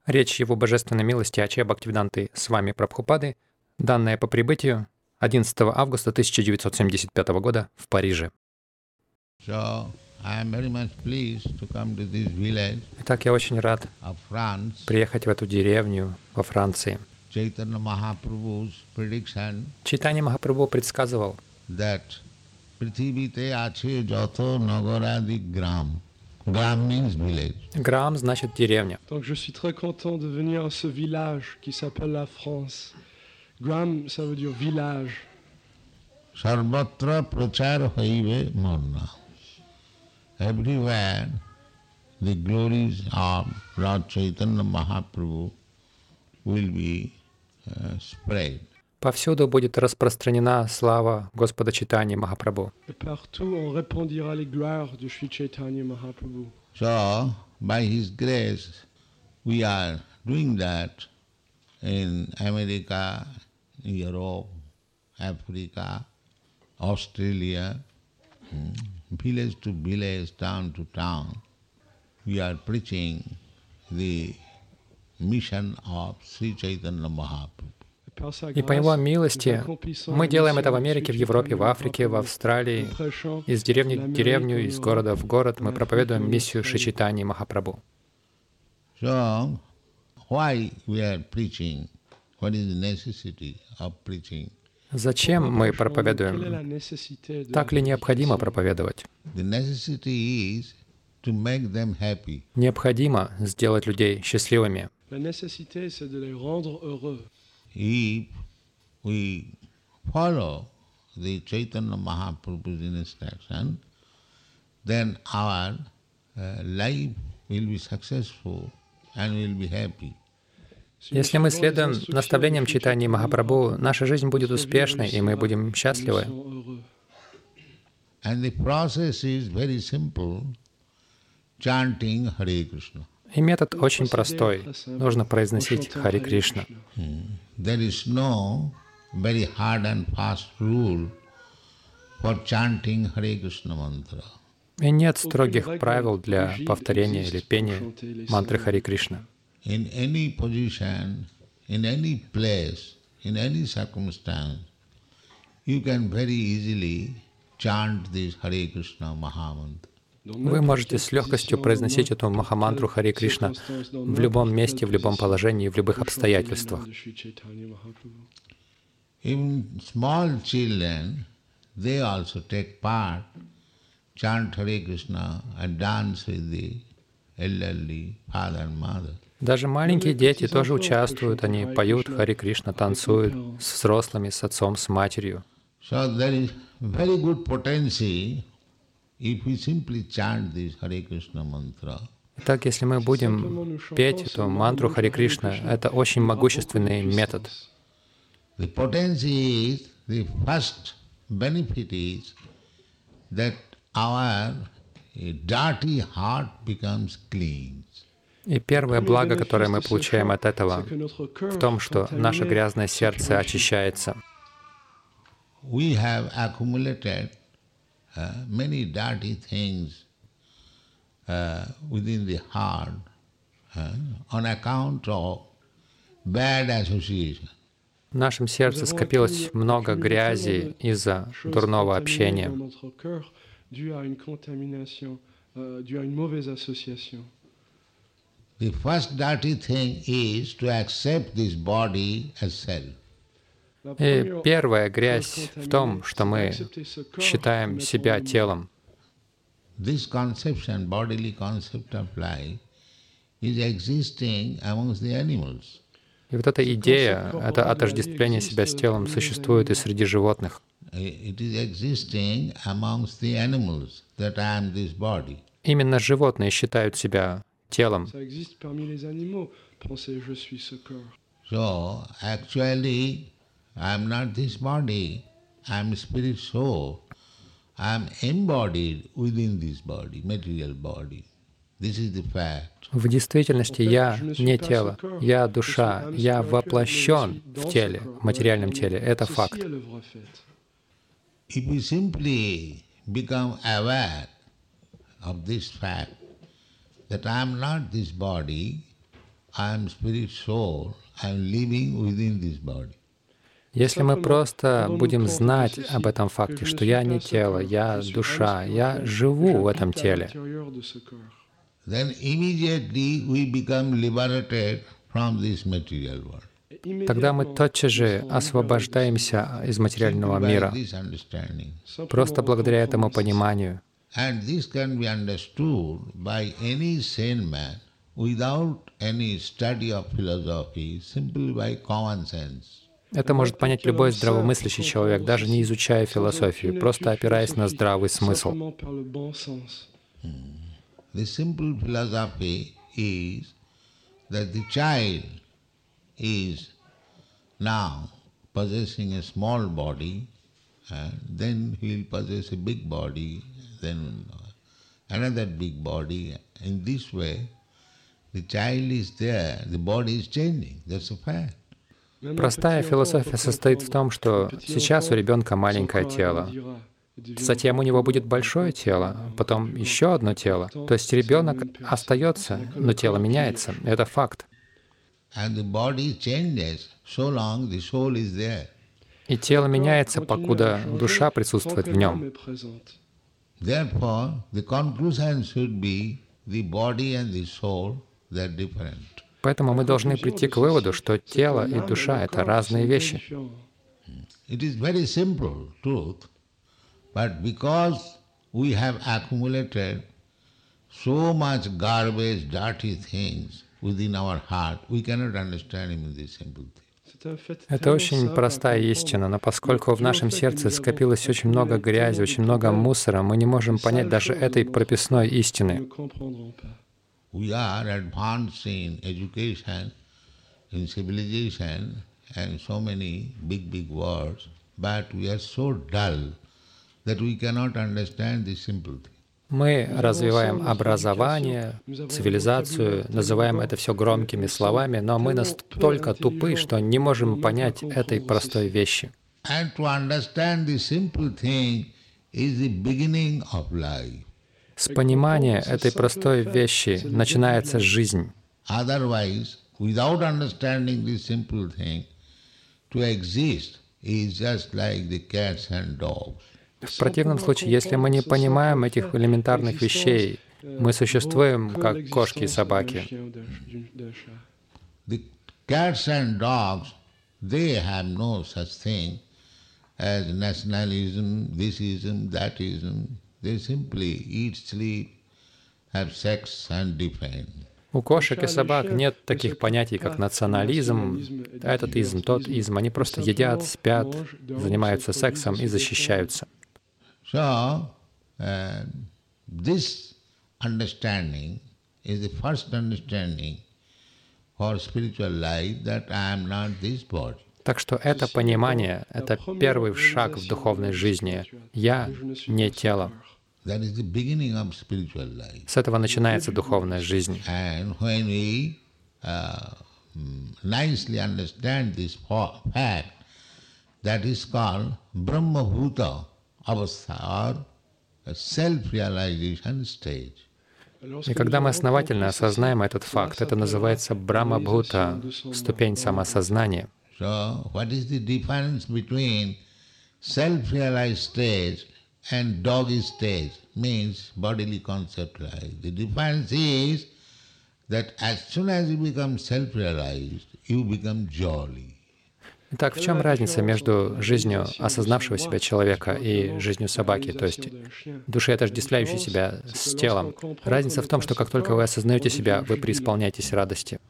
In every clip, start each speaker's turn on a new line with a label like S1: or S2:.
S1: Речь Его Божественной милости Ачарья Бхактивиданты с вами Прабхупады, данная по прибытию 11 августа 1975 года в Париже. Итак, я очень рад приехать в эту деревню во Франции. Чайтанья Махапрабху предсказывал,
S2: Грам
S1: значит деревня.
S3: Donc je suis très content de venir à ce village qui s'appelle la France. Gram, ça veut dire village.
S2: Sarvatra prachar haive manna. Everywhere the glories of Lord Chaitanya Mahaprabhu will be spread.
S1: Повсюду будет распространена слава Господа Чайтаньи Махапрабху.
S3: Et partout on répandira les gloires de Sri Chaitanya Mahaprabhu.
S2: So, by His grace, we are doing that in America, Europe, Africa, Australia, village to village, town to town. We are preaching the mission of Sri Chaitanya Mahaprabhu.
S1: И по Его милости мы делаем это в Америке, в Европе, в Африке, в Австралии. Из деревни в деревню, из города в город мы проповедуем миссию Шри Чайтаньи Махапрабху.
S2: So, why we are preaching? What is the necessity of preaching?
S1: Зачем мы проповедуем? Так ли необходимо проповедовать?
S2: The necessity is to make them happy.
S1: Необходимо сделать людей счастливыми.
S3: La nécessité, c'est de les rendre heureux.
S2: If we follow the Chaitanya Mahaprabhu's instruction, then our life will be successful and will be happy.
S1: Если мы следуем наставлениям Чайтаньи Махапрабху, наша жизнь будет успешной, и мы будем счастливы.
S2: And the process is very simple, chanting Hare Krishna.
S1: И метод очень простой. Нужно произносить Харе Кришна.
S2: There is no very hard and fast rule for chanting Hare Krishna mantra.
S1: И нет строгих правил для повторения или пения мантры Харе Кришна.
S2: In any position, in any place, in any circumstance, you can very easily chant this Hare Krishna Mahamantra.
S1: Вы можете с легкостью произносить эту махамантру Харе Кришна в любом месте, в любом положении, в любых обстоятельствах.
S2: Even small children, they also take part, chant Hare Krishna and dance with the elderly father and mother.
S1: Даже маленькие дети тоже участвуют, они поют Харе Кришна, танцуют с взрослыми, с отцом, с матерью.
S2: So there is very good potency if we simply chant this Hare Krishna mantra.
S1: Итак, если мы будем петь эту мантру Харе Кришна, это очень могущественный метод.
S2: The potency is, the first benefit is that our dirty heart becomes clean.
S1: И первое благо, которое мы получаем от этого, в том, что наше грязное сердце очищается.
S2: We have accumulated many dirty things within the heart on account of bad association.
S1: В нашем сердце скопилось много грязи из-за дурного общения.
S2: The first dirty thing is to accept this body as self.
S1: И первая грязь в том, что мы считаем себя телом.
S2: This conception, bodily concept of life, is existing amongst the animals.
S1: И вот эта идея, это отождествление себя с телом, существует и среди животных.
S2: It is existing amongst the animals that I am this body.
S1: Именно животные считают себя телом.
S2: So, actually, I am not this body, I am spirit soul. I am embodied within this body, material body. This is the fact.
S1: В действительности я не тело, я душа, я воплощен в теле, в материальном теле. Это факт.
S2: If we simply become aware of this fact, that I am not this body, I am spirit soul, I am living within this body.
S1: Если мы просто будем знать об этом факте, что я не тело, я душа, я живу в этом теле,
S2: then immediately we become liberated from this material world.
S1: тогда мы тотчас же освобождаемся из материального мира, просто благодаря этому пониманию.
S2: And this can be understood by any sane man without any study of philosophy, simply by common sense.
S1: Это может понять любой здравомыслящий человек, даже не изучая философию, просто опираясь на здравый смысл.
S2: The simple philosophy is that the child is now possessing a small body, and then he will possess a big body, then another big body. In this way, the child is there, the body is changing. That's a fact.
S1: Простая философия состоит в том, что сейчас у ребенка маленькое тело, затем у него будет большое тело, потом еще одно тело. То есть ребенок остается, но тело меняется. Это факт. И тело меняется, покуда душа присутствует в нем. Поэтому мы должны прийти к выводу, что тело и душа — это разные вещи.
S2: But because we have accumulated so much garbage, dirty things within our heart, we cannot understand even this simple thing.
S1: Это очень простая истина, но поскольку в нашем сердце скопилось очень много грязи, очень много мусора, мы не можем понять даже этой прописной истины.
S2: We are advanced in education, in civilization, and so many big words, but we are so dull that we cannot understand this simple thing.
S1: Мы развиваем образование, цивилизацию, называем это все громкими словами, но мы настолько тупы, что не можем понять этой простой вещи.
S2: And to understand this simple thing is the beginning of life.
S1: С понимания этой простой вещи начинается жизнь.
S2: Otherwise, without understanding this simple thing, to exist is just like the cats and dogs.
S1: В противном случае, если мы не понимаем этих элементарных вещей, мы существуем как кошки и собаки.
S2: The cats and dogs, they have no such thing as nationalism, thisism, thatism. They simply eat, sleep, have sex and defend.
S1: У кошек и собак нет таких понятий, как национализм, этот изм, тот изм. Они просто едят, спят, занимаются сексом и защищаются.
S2: So, this understanding is the first understanding for spiritual life that I am not this body.
S1: Так что это понимание — это первый шаг в духовной жизни. Я не тело.
S2: That is the beginning of spiritual life.
S1: С этого начинается духовная жизнь.
S2: And when we nicely understand this fact, that is called Brahma-bhuta avastha, or self-realization stage.
S1: И когда мы основательно осознаем этот факт, это называется Брахма-бхута, ступень самосознания.
S2: So, what is the difference between self-realized stage and doggy stage? Means bodily conceptualized. The difference is that as soon as you become self-realized, you become jolly.
S1: Итак, в чем разница между жизнью осознавшего себя человека и жизнью собаки, то есть души, отождествляющей себя с телом? Разница в том, что как только вы осознаете себя, вы преисполняетесь радости.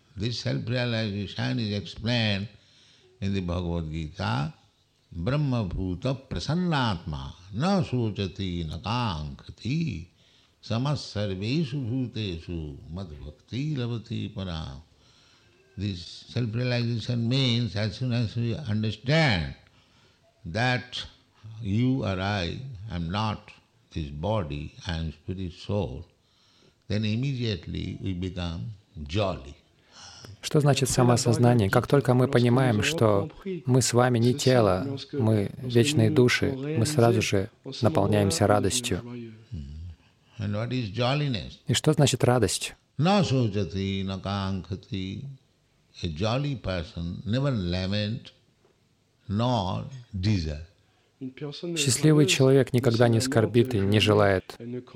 S2: In the Bhagavad Gita, Brahma Bhuta Prasannatma na sochati na kankati samas sarveshu bhuteshu mad bhakti lavati param. This self-realization means as soon as we understand that you or I am not this body, I am spirit soul, then immediately we become jolly.
S1: Что значит самоосознание? Как только мы понимаем, что мы с вами не тело, мы вечные души, мы сразу же наполняемся радостью. И что значит радость?
S2: Na sochati, na kankhati. A jolly person never lament nor desire.
S1: Счастливый человек никогда не скорбит и не желает.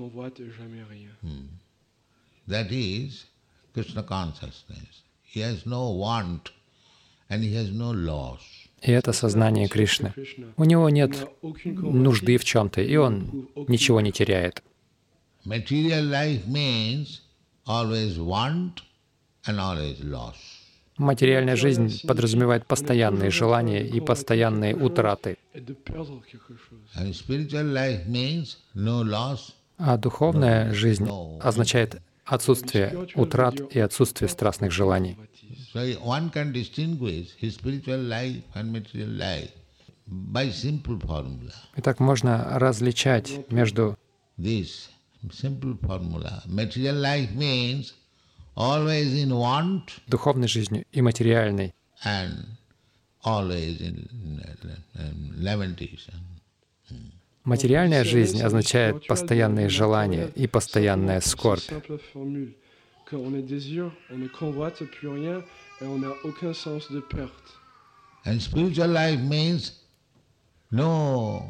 S2: That is Krishna consciousness. He has no want and he has no loss.
S1: И это сознание Кришны. У него нет нужды в чем-то, и он ничего не теряет.
S2: Material life means always want and always loss.
S1: Материальная жизнь подразумевает постоянные желания и постоянные утраты.
S2: And spiritual life means no loss.
S1: А духовная жизнь означает отсутствие утрат и отсутствие страстных желаний.
S2: So one can distinguish his spiritual life and material life by simple formula.
S1: Итак, можно различать между
S2: This simple formula. Material life means always in want
S1: духовной жизнью и материальной.
S2: and always in lamentation.
S1: Материальная жизнь означает постоянные желания и постоянная скорбь.
S2: And spiritual life means no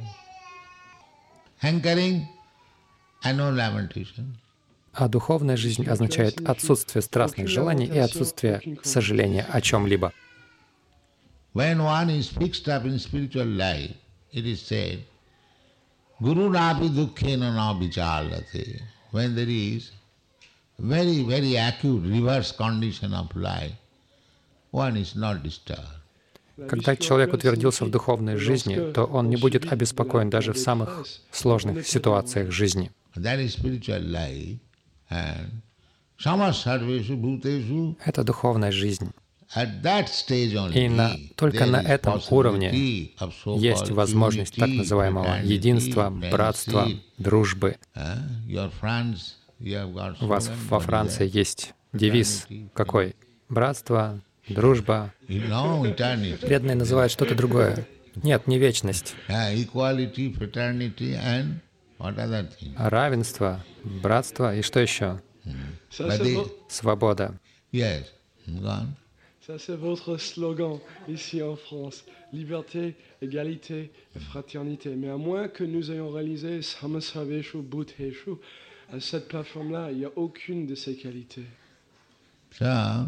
S2: hankering and no lamentation.
S1: А духовная жизнь означает отсутствие страстных желаний и отсутствие сожаления о чем-либо.
S2: When one is fixed up in spiritual life, it is said, Guru Rapi Dukkhena na vichalate. When there is very, very acute reverse condition of life, one is not disturbed.
S1: Когда человек утвердился в духовной жизни, то он не будет обеспокоен даже в самых сложных ситуациях жизни.
S2: That is spiritual life. And samasarveshu bhuteshu.
S1: Это духовная жизнь.
S2: At that stage
S1: И
S2: only,
S1: только на
S2: there is
S1: этом уровне
S2: possibility of
S1: есть
S2: so-called
S1: возможность так
S2: unity,
S1: называемого
S2: fraternity,
S1: единства, братства,
S2: friendship.
S1: дружбы.
S2: Your friends, you have got
S1: У вас
S2: slogan,
S1: во
S2: what is
S1: Франции
S2: that?
S1: есть девиз какой? Братство, дружба.
S2: No, eternity.
S1: Преданные называют что-то другое. Нет, не вечность.
S2: Equality, fraternity and what other thing?
S1: Равенство, братство и что еще? Свобода.
S2: Yes, go on.
S3: Ça, c'est votre slogan ici en France. Liberté, égalité et fraternité. Mais à moins que nous ayons réalisé Samasraveshu Bhuteshu, à cette plateforme-là, il n'y a aucune de ces qualités.
S2: So,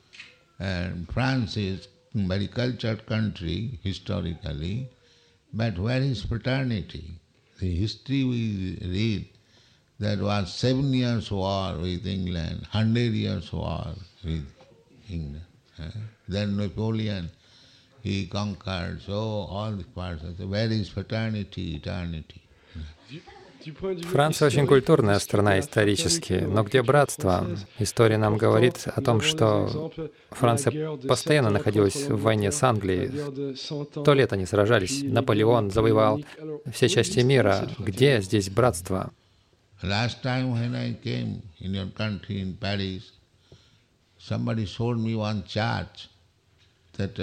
S2: France is a very cultured country historically, but where is fraternity? The history we read, that was 7 years war with England, 100 years war with England. Then Napoleon, he conquered, so all the parts of the, where is fraternity, eternity?
S1: Франция очень культурная страна исторически, но где братство? История нам говорит о том, что Франция постоянно находилась в войне с Англией. 100 лет они сражались. Наполеон завоевал все части мира. Где здесь братство?
S2: Last time when I came in your country, in Paris, somebody showed me one church, that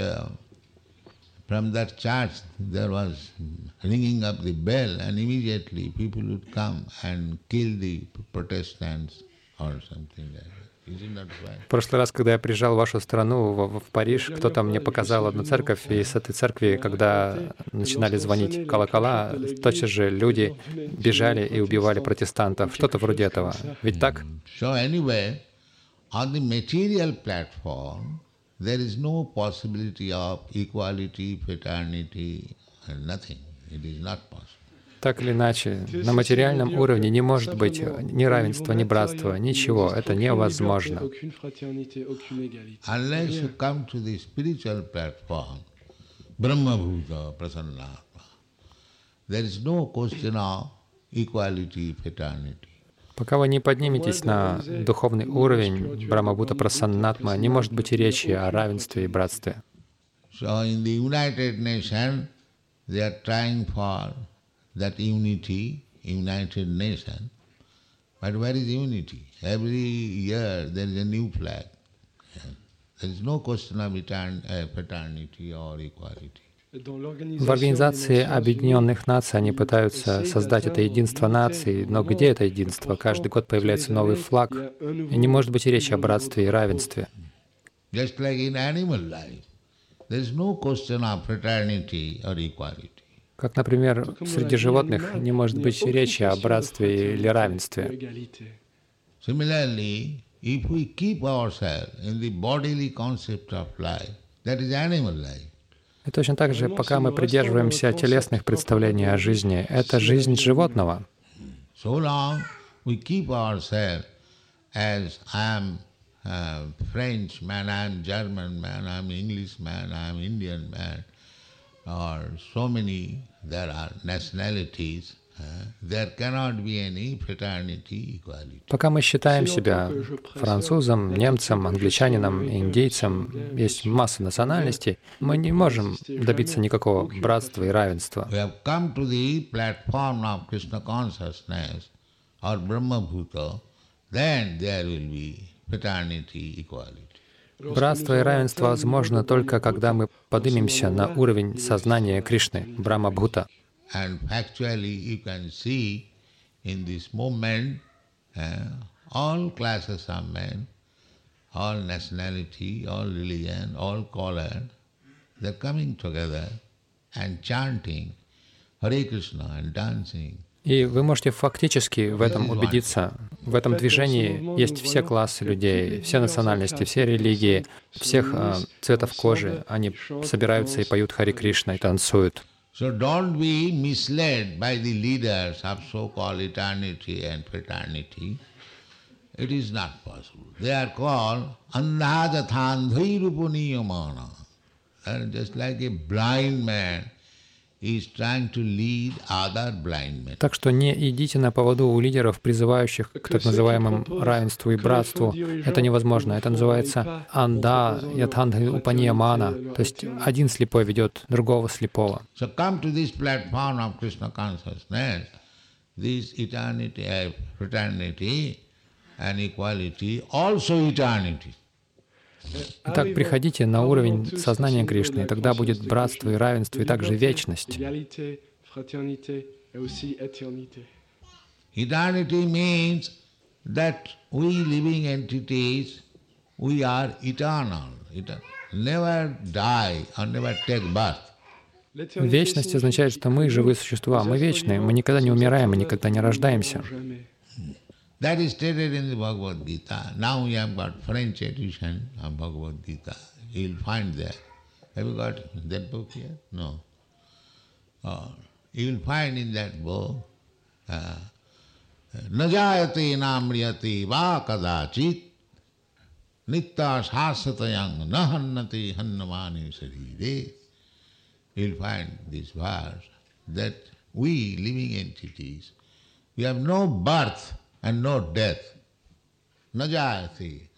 S2: from that church there was ringing up the bell, and immediately people would come and kill the Protestants or something like that. Isn't that right?
S1: В прошлый раз, когда я приезжал в вашу страну, в Париж, кто-то мне показал одну церковь, и с этой церкви, когда начинали звонить колокола, тотчас же люди бежали и убивали протестантов. Что-то вроде этого. Ведь так?
S2: So anyway, on the material platform, there is no possibility of equality, fraternity, and nothing. It is not possible.
S1: Так или иначе, на материальном уровне не может быть ни равенства, ни братства, ничего. Это невозможно.
S2: Unless you come to the spiritual platform, Brahma Bhuta Prasannatma, there is no question of equality, fraternity.
S1: Пока вы не подниметесь на духовный уровень Брахмабхута Прасаннатма, не может быть и речи о равенстве и братстве.
S2: So in the United Nations, they are trying for that unity, United Nation. But where is unity? Every year there is a new flag. There is no question of fraternity or equality.
S1: В Организации Объединенных Наций они пытаются создать это единство наций, но где это единство? Каждый год появляется новый флаг, и не может быть и речи о братстве и равенстве.
S2: Just like in animal life, there is no question of fraternity or equality.
S1: Как, например, среди животных не может быть речи о братстве или равенстве.
S2: Similarly, if we keep ourselves in the bodily concept of life, that is animal life.
S1: И точно так же, пока мы придерживаемся телесных представлений о жизни, это жизнь животного.
S2: So long we keep ourselves as I am French man, I am German man, I am English man, I am Indian man, or so many there are nationalities. There cannot be any fraternity, equality.
S1: Пока мы считаем себя французом, немцем, англичанином, индейцем, есть масса национальностей, мы не можем добиться никакого братства и равенства.
S2: We have come to the platform of Krishna consciousness or Brahma Bhuta, then there will be fraternity, equality.
S1: Братство и равенство возможно только когда мы поднимемся на уровень сознания Кришны, Брахма-Бхута.
S2: And factually you can see in this movement all classes of men, all nationality, all religion, all color, they're coming together and chanting Hare Krishna and dancing.
S1: И вы можете фактически в этом убедиться. В этом движении есть все классы людей, все национальности, все религии, всех цветов кожи. Они собираются и поют Харе Кришна, и танцуют.
S2: So don't be misled by the leaders of so-called eternity and fraternity. It is not possible. They are called andhajathandhairupaniyamanā. They are just like a blind man is trying to lead other blind men.
S1: Так что не идите на поводу у лидеров, призывающих к так называемому равенству и братству. Это невозможно. Это называется анда ятхандха упаниямана. То есть один слепой ведет другого слепого.
S2: So come to this platform of Krishna consciousness, this eternity, fraternity and equality, also eternity.
S1: Итак, приходите на уровень сознания Кришны, и тогда будет братство и равенство, и также вечность.
S2: Eternity means that we living entities, we are eternal, never die or never take birth.
S1: Вечность означает, что мы живые существа, мы вечные, мы никогда не умираем, мы никогда не рождаемся.
S2: That is stated in the Bhagavad Gita. Now we have got French edition of Bhagavad Gita. You will find there. Have you got that book here? No. You will find in that book, Najayate namriyate va kadachit nitta shasatayang nahannate hannamani sarire. You will find this verse that we living entities, we have no birth and no death. Najayati.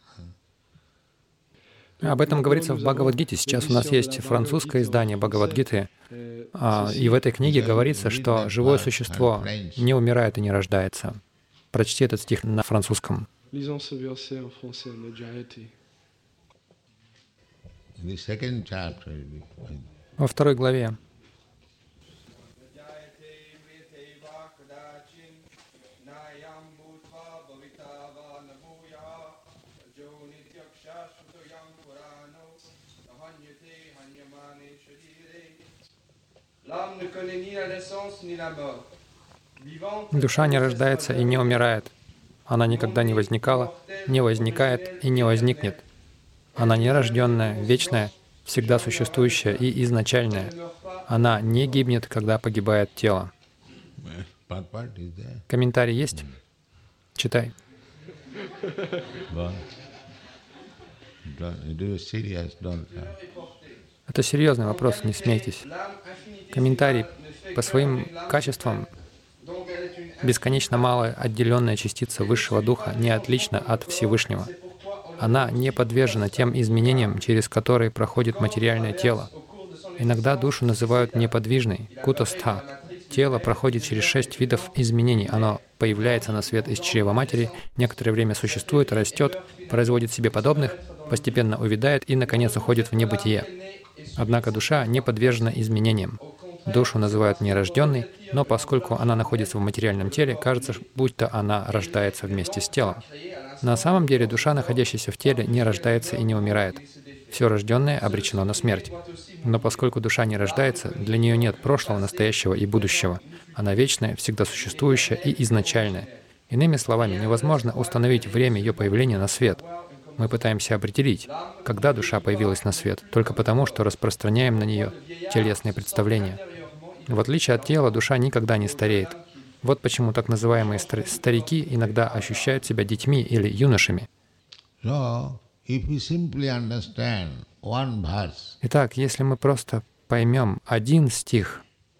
S1: Об этом говорится в Бхагавад-гите. Сейчас у нас есть французское издание Бхагавад-гиты, и в этой книге говорится, что живое существо не умирает и не рождается. Прочти этот стих на французском. Во второй главе. Душа не рождается и не умирает. Она никогда не возникала, не возникает и не возникнет. Она нерожденная, вечная, всегда существующая и изначальная. Она не гибнет, когда погибает тело. Комментарий есть? Читай. Это серьезный вопрос, не смейтесь. Комментарий: по своим качествам бесконечно малая отделенная частица Высшего Духа не отлична от Всевышнего. Она не подвержена тем изменениям, через которые проходит материальное тело. Иногда душу называют неподвижной, кутастха. Тело проходит через 6 видов изменений. Оно появляется на свет из чрева матери, некоторое время существует, растет, производит себе подобных, постепенно увядает и, наконец, уходит в небытие. Однако душа не подвержена изменениям. Душу называют нерожденной, но поскольку она находится в материальном теле, кажется, будто она рождается вместе с телом. На самом деле душа, находящаяся в теле, не рождается и не умирает. Все рожденное обречено на смерть. Но поскольку душа не рождается, для нее нет прошлого, настоящего и будущего. Она вечная, всегда существующая и изначальная. Иными словами, невозможно установить время ее появления на свет. Мы пытаемся определить, когда душа появилась на свет, только потому, что распространяем на нее телесные представления. В отличие от тела, душа никогда не стареет. Вот почему так называемые старики иногда ощущают себя детьми или юношами. Итак, если мы просто поймем один стих,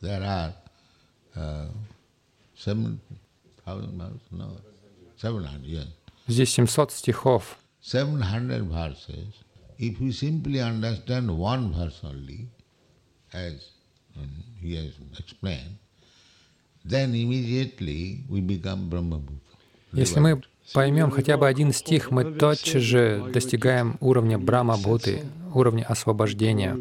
S1: здесь 700 стихов,
S2: 700 verses. If we simply understand one verse only, as he has explained, then immediately we become Brahma-bhuta.
S1: если мы поймем хотя бы один стих, мы тотчас же достигаем уровня Брахма-бхуты, уровня освобождения.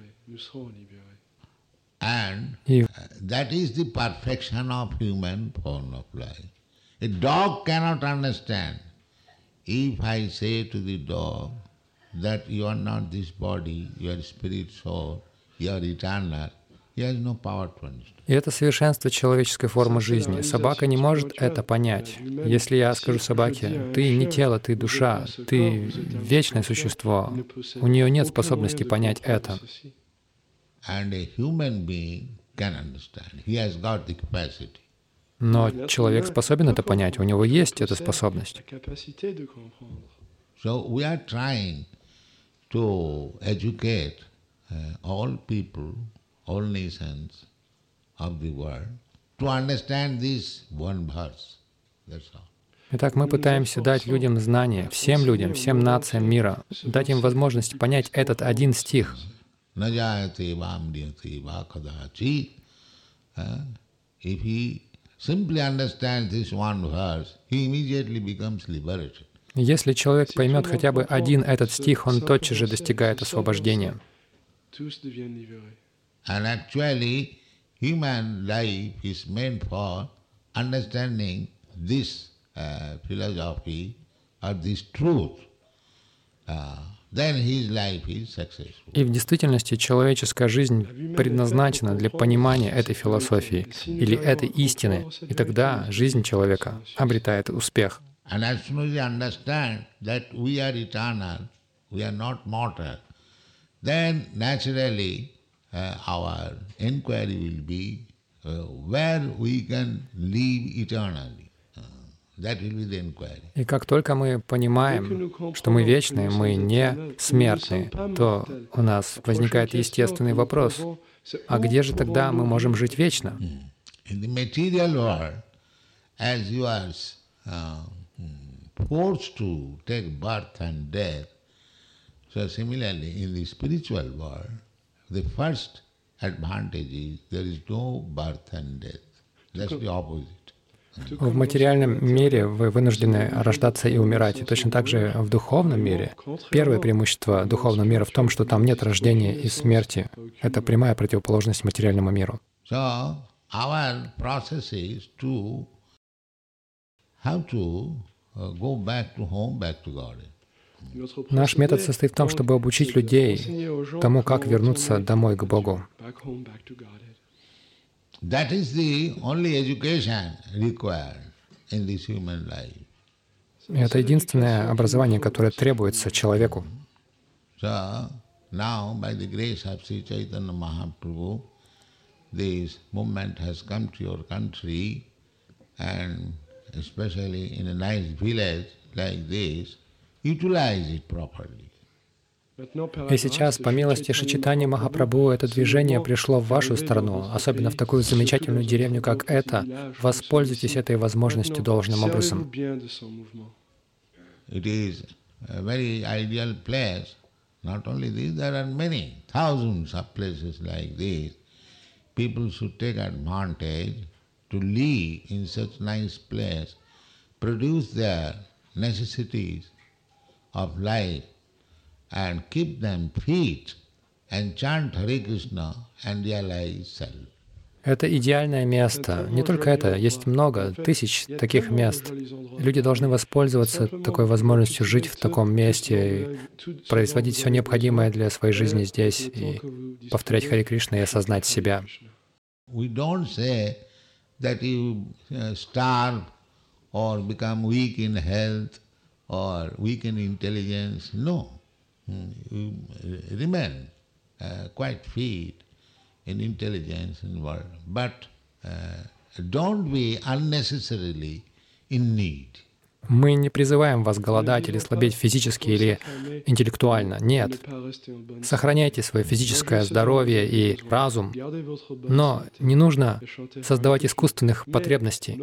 S2: And
S1: И
S2: that is the perfection of human form of life. A dog cannot understand. If I say to the dog that you are not this body, you are spirit soul, you are eternal, he has no power to understand.
S1: И это совершенство человеческой формы жизни. Собака не может это понять. Если я скажу собаке, ты не тело, ты душа, ты вечное существо, у нее нет способности понять это.
S2: And a human being can understand. He has got the capacity.
S1: Но человек способен это понять, у него есть эта способность.
S2: So we are trying to educate all people, all nations of the world to understand this one verse. That's all.
S1: Итак, мы пытаемся дать людям знания, всем людям, всем нациям мира, дать им возможность понять этот один стих.
S2: If he simply understands this one verse, he immediately becomes liberated.
S1: Если человек поймет хотя бы один этот стих, он тотчас же достигает освобождения.
S2: And actually, human life is meant for understanding this philosophy or this truth. Then his life is successful.
S1: И в действительности человеческая жизнь предназначена для понимания этой философии или этой истины, и тогда жизнь человека обретает успех.
S2: And as soon as we understand that we are eternal, we are not mortal, then naturally our inquiry will be where we can live eternally. That will be the inquiry.
S1: И как только мы понимаем, что мы вечные, мы не смертные, то у нас возникает естественный вопрос, а где же тогда мы можем жить вечно?
S2: In the material world, as you are forced to take birth and death, so similarly in the spiritual world, the first advantage is there is no birth and death. That's the opposite.
S1: В материальном мире вы вынуждены рождаться и умирать. И точно так же в духовном мире. Первое преимущество духовного мира в том, что там нет рождения и смерти. Это прямая противоположность материальному миру.
S2: So our process is to have to go back to home, back to God.
S1: Наш метод состоит в том, чтобы обучить людей тому, как вернуться домой к Богу.
S2: That is the only education required in this human life.
S1: Это единственное образование, которое требуется человеку.
S2: So now, by the grace of Sri Chaitanya Mahaprabhu, this movement has come to your country, and especially in a nice village like this, utilize it properly.
S1: И сейчас, по милости Шри Чайтаньи Махапрабху, это движение пришло в вашу страну, особенно в такую замечательную деревню, как эта. Воспользуйтесь этой возможностью должным образом.
S2: It is a very ideal place. Not only this, there are many, thousands of places like this. People should take advantage to live in such nice place, produce their necessities of life and keep them fit and chant Hare Krishna and realize self.
S1: Это идеальное место. Не только это, есть много, тысяч таких мест. Люди должны воспользоваться такой возможностью жить в таком месте, и производить все необходимое для своей жизни здесь, и повторять Харе Кришна и осознать себя.
S2: We don't say that you starve or become weak in health or weak in intelligence. No. You remain quite fit in intelligence and world, but don't be unnecessarily in need.
S1: Мы не призываем вас голодать или слабеть физически или интеллектуально. Нет. Сохраняйте свое физическое здоровье и разум, но не нужно создавать искусственных потребностей.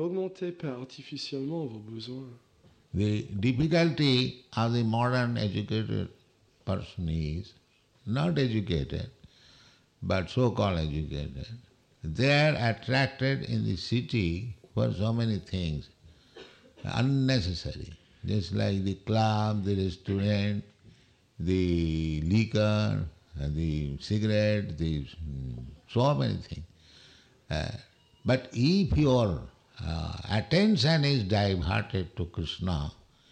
S2: The difficulty of the modern educated person is not educated, but so-called educated. They are attracted in the city for so many things, unnecessary. Just like the club, the restaurant, the liquor, the cigarette, so many things. But if your attention is diverted to Krishna,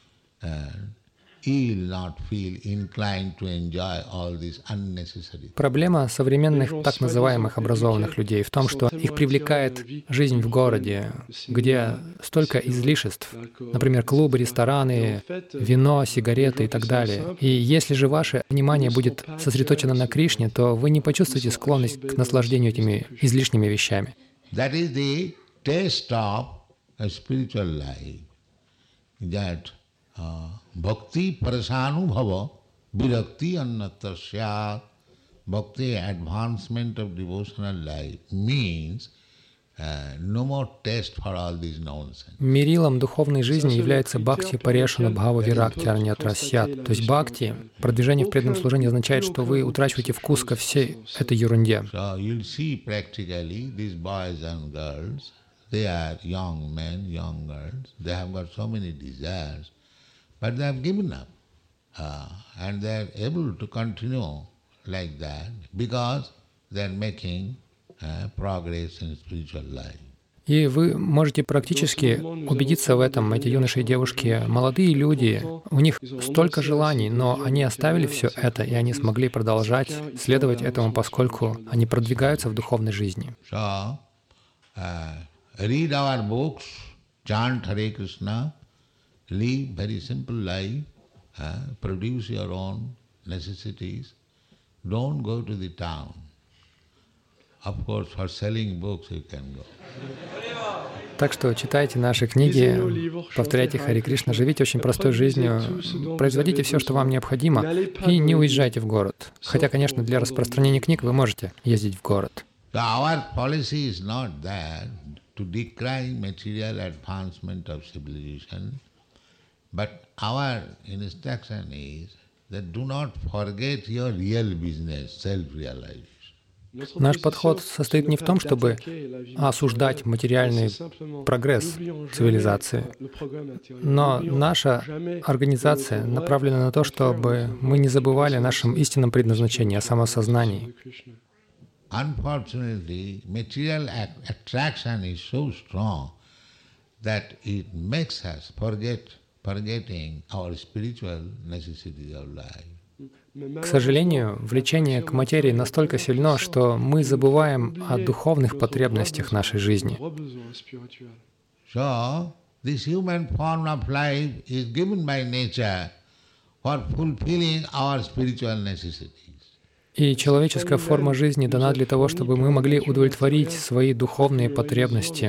S2: you will not feel inclined to enjoy all these unnecessary.
S1: Проблема современных так называемых образованных людей в том, что их привлекает жизнь в городе, где столько излишеств, например, клубы, рестораны, вино, сигареты и так далее. И если же ваше внимание будет сосредоточено на Кришне, то вы не почувствуете склонность к наслаждению этими излишними вещами.
S2: That is the taste of a spiritual life. That bhakti parasanubhava virakti annatra syat. Bhakti, advancement of devotional life, means no more taste for all this nonsense.
S1: Мерилом духовной жизни является бхакти парешана бхава виракти аньятра сят. То есть бхакти, продвижение в преданном служении означает, что вы утрачиваете вкус ко всей этой ерунде.
S2: So you'll see practically these boys and girls, they are young men, young girls, they have got so many desires, but they have given up. And they are able to continue like that because they are making progress in spiritual life.
S1: И вы можете практически убедиться в этом. Эти юноши и девушки, молодые люди, у них столько желаний, но они оставили все это, и они смогли продолжать следовать этому, поскольку они продвигаются в духовной жизни.
S2: So, read our books, chant Hare Krishna, live very simple life, produce your own necessities, don't go to the town. Of course, for selling books you can go.
S1: Так что читайте наши книги, повторяйте Харе Кришна, живите очень простой жизнью, производите все, что вам необходимо, и не уезжайте в город. Хотя, конечно, для распространения книг вы можете ездить в город.
S2: So our policy is not that to decry material advancement of civilization, but our instruction is that do not forget your real business, self-realization.
S1: Наш подход состоит не в том, чтобы осуждать материальный прогресс цивилизации, но наша организация направлена на то, чтобы мы не забывали о нашем истинном предназначении, о самосознании.
S2: Unfortunately, material attraction is so strong that it makes us forgetting our spiritual necessities of life.
S1: К сожалению, влечение к материи настолько сильно, что мы забываем о духовных потребностях нашей жизни.
S2: So, this human form of life is given by nature for fulfilling our spiritual necessities.
S1: И человеческая форма жизни дана для того, чтобы мы могли удовлетворить свои духовные потребности.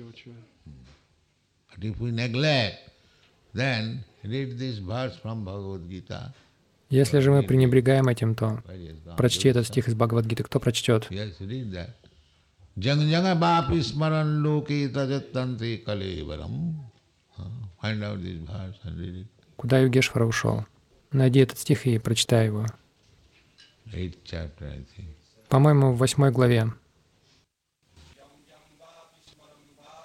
S2: But if we neglect, then read this verse from Bhagavad Gita.
S1: Если же мы пренебрегаем этим, то прочти этот стих из Бхагавад-гиты. Кто прочтет?
S2: Yes, read that. Janga bapi smaran loki tajattanti kalevaram. Find out this verse and read it.
S1: Куда Югешвара ушел? Найди этот стих и прочитай его.
S2: 8th chapter, I think.
S1: По-моему, в 8 главе.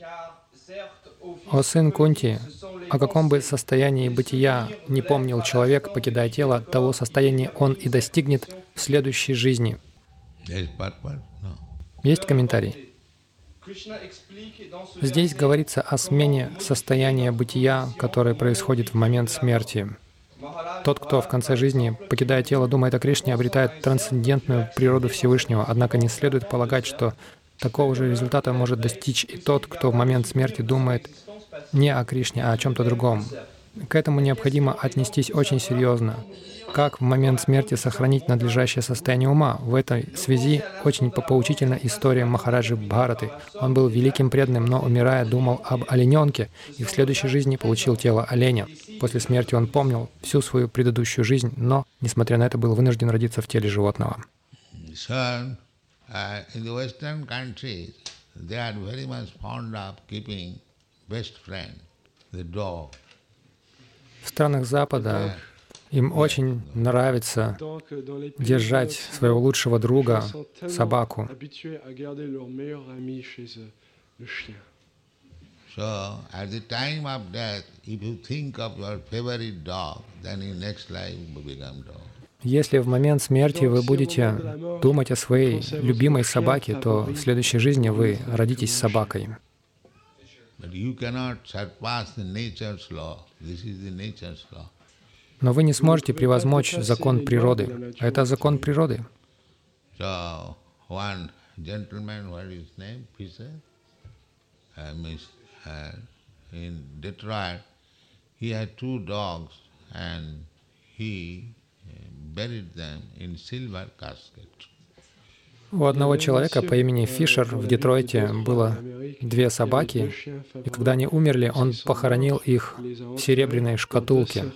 S1: «О сын Кунти, о каком бы состоянии бытия не помнил человек, покидая тело, того состояния он и достигнет в следующей жизни». Есть комментарий? Здесь говорится о смене состояния бытия, которое происходит в момент смерти. Тот, кто в конце жизни, покидая тело, думает о Кришне, обретает трансцендентную природу Всевышнего. Однако не следует полагать, что такого же результата может достичь и тот, кто в момент смерти думает не о Кришне, а о чем-то другом. К этому необходимо отнестись очень серьезно. Как в момент смерти сохранить надлежащее состояние ума? В этой связи очень поучительна история Махараджи Бхараты. Он был великим преданным, но, умирая, думал об олененке и в следующей жизни получил тело оленя. После смерти он помнил всю свою предыдущую жизнь, но, несмотря на это, был вынужден родиться в теле животного. В странах Запада им очень нравится держать своего лучшего друга, собаку. Если в момент смерти вы будете думать о своей любимой собаке, то в следующей жизни вы родитесь собакой. Но вы не сможете превозмочь закон природы. Это закон природы. У одного человека по имени Фишер в Детройте было 2 собаки, и когда они умерли, он похоронил их в серебряной шкатулке.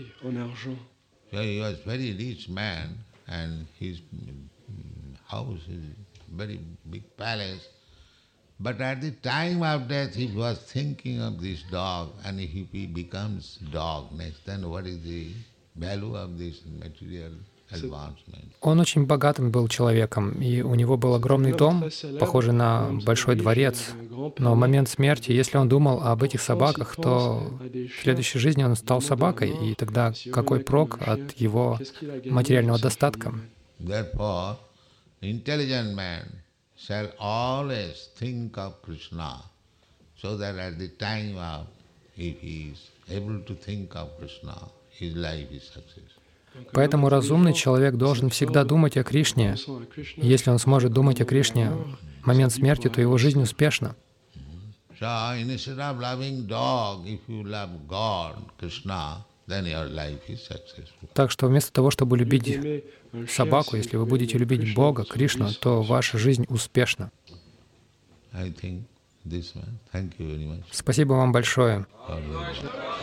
S1: Он очень богатым был человеком, и у него был огромный дом, похожий на большой дворец. Но в момент смерти, если он думал об этих собаках, то в следующей жизни он стал собакой, и тогда какой прок от его материального достатка? Поэтому разумный человек должен всегда думать о Кришне. Если он сможет думать о Кришне в момент смерти, то его жизнь успешна. Так что вместо того, чтобы любить собаку, если вы будете любить Бога, Кришну, то ваша жизнь успешна. Спасибо вам большое.